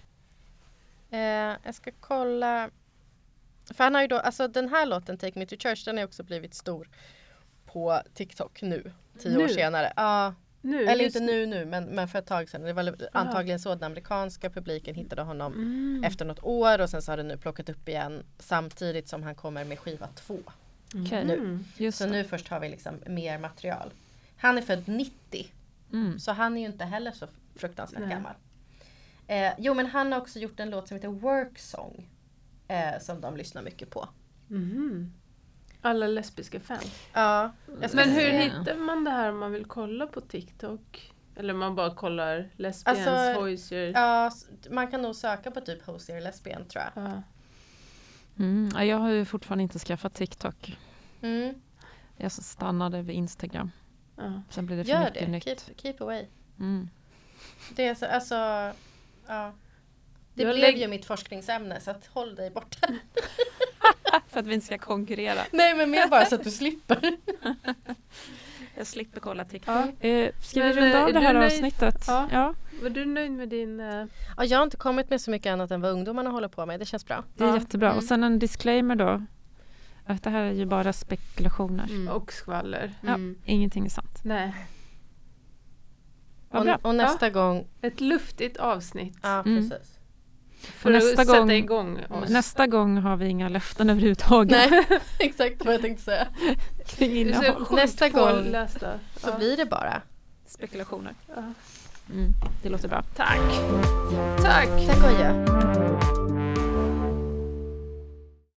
Eh, jag ska kolla. För han har ju då, alltså den här låten Take Me to Church, den har ju också blivit stor på TikTok nu. Tio Nu? år senare. Ja. Nu, Eller just inte nu nu, men, men för ett tag sedan. Det var antagligen så att den amerikanska publiken hittade honom Mm. efter något år och sen så har den nu plockat upp igen samtidigt som han kommer med skiva två. Okej. Mm. Just Så det. nu först har vi liksom mer material. Han är född nittio, Mm. så han är ju inte heller så fruktansvärt Nej. gammal. Eh, jo, men han har också gjort en låt som heter Work Song eh, som de lyssnar mycket på. Mhm. Alla lesbiska fans. Ja, jag ska Men hur se. hittar man det här om man vill kolla på TikTok? Eller man bara kollar lesbians, Alltså, Hosier? Ja, s- man kan nog söka på typ Hosier Lesbian tror jag. Ja. Mm. Ja, jag har ju fortfarande inte skaffat TikTok. Mm. Jag stannade vid Instagram. Ja. Sen blir det för Gör mycket det, nytt. keep, keep away. Mm. Det är så, alltså, ja. Det Jag blev lägg- ju mitt forskningsämne så att håll dig borta. För att vi inte ska konkurrera. Nej, men mer bara så att du slipper. Jag slipper kolla TikTok. Ja. Eh, ska Men, vi runda eh, av är det du här nöjd? avsnittet? Ja. Ja, Var du nöjd med din... eh, Ja, jag har inte kommit med så mycket annat än vad ungdomarna håller på med. Det känns bra. det är Ja. jättebra. Mm. Och sen en disclaimer då. Att det här är ju bara spekulationer. Mm. Och skvaller. Ja, Mm. ingenting är sant. Nej. Vad bra. Och, och nästa gång, Ett luftigt avsnitt. ja Mm. precis. För nästa att sätta gång- igång oss. Nästa gång har vi inga löften överhuvudtaget. Nej, exakt vad jag tänkte säga. Kring Du ser innehåll. sjukt Nästa gång pålästa. Så Ja. blir det bara. Spekulationer. Ja. Mm, det låter bra. Tack. Tack. Tack och adjö.